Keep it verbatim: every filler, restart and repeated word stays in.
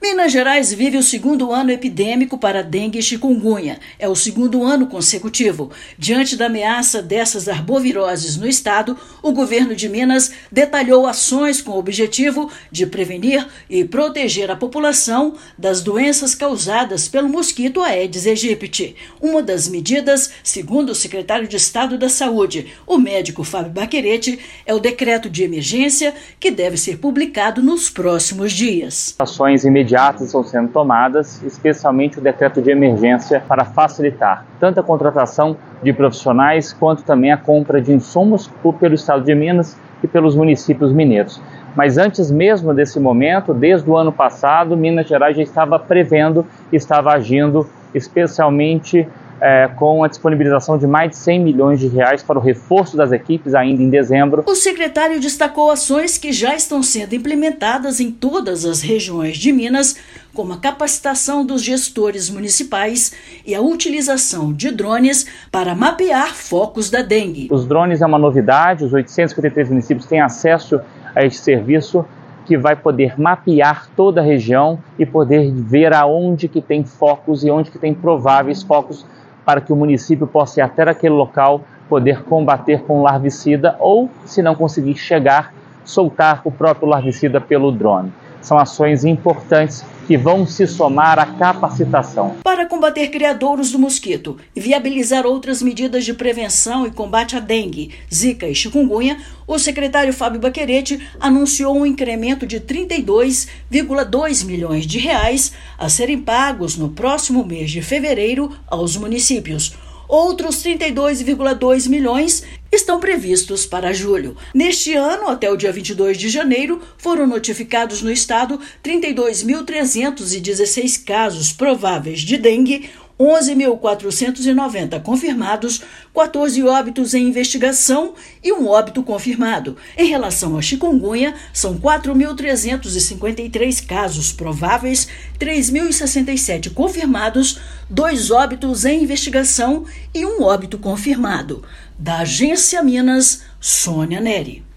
Minas Gerais vive o segundo ano epidêmico para dengue e chikungunya. É o segundo ano consecutivo. Diante da ameaça dessas arboviroses no estado, o governo de Minas detalhou ações com o objetivo de prevenir e proteger a população das doenças causadas pelo mosquito Aedes aegypti. Uma das medidas, segundo o secretário de Estado da Saúde, o médico Fábio Baquerete, é o decreto de emergência que deve ser publicado nos próximos dias. Ações imediatas estão sendo tomadas, especialmente o decreto de emergência para facilitar tanto a contratação de profissionais quanto também a compra de insumos pelo estado de Minas e pelos municípios mineiros. Mas antes mesmo desse momento, desde o ano passado, Minas Gerais já estava prevendo, estava agindo especialmente É, com a disponibilização de mais de cem milhões de reais para o reforço das equipes ainda em dezembro. O secretário destacou ações que já estão sendo implementadas em todas as regiões de Minas, como a capacitação dos gestores municipais e a utilização de drones para mapear focos da dengue. Os drones é uma novidade, os oitocentos e cinquenta e três municípios têm acesso a este serviço, que vai poder mapear toda a região e poder ver aonde que tem focos e onde que tem prováveis focos, para que o município possa ir até aquele local, poder combater com larvicida ou, se não conseguir chegar, soltar o próprio larvicida pelo drone. São ações importantes que vão se somar à capacitação. Para combater criadouros do mosquito e viabilizar outras medidas de prevenção e combate à dengue, zika e chikungunya, o secretário Fábio Baquerete anunciou um incremento de trinta e dois vírgula dois milhões de reais a serem pagos no próximo mês de fevereiro aos municípios. Outros trinta e dois vírgula dois milhões estão previstos para julho. Neste ano, até o dia vinte e dois de janeiro, foram notificados no estado trinta e dois mil trezentos e dezesseis casos prováveis de dengue, onze mil quatrocentos e noventa confirmados, quatorze óbitos em investigação e um óbito confirmado. Em relação à chikungunya, são quatro mil trezentos e cinquenta e três casos prováveis, três mil e sessenta e sete confirmados, dois óbitos em investigação e um óbito confirmado. Da Agência Minas, Sônia Neri.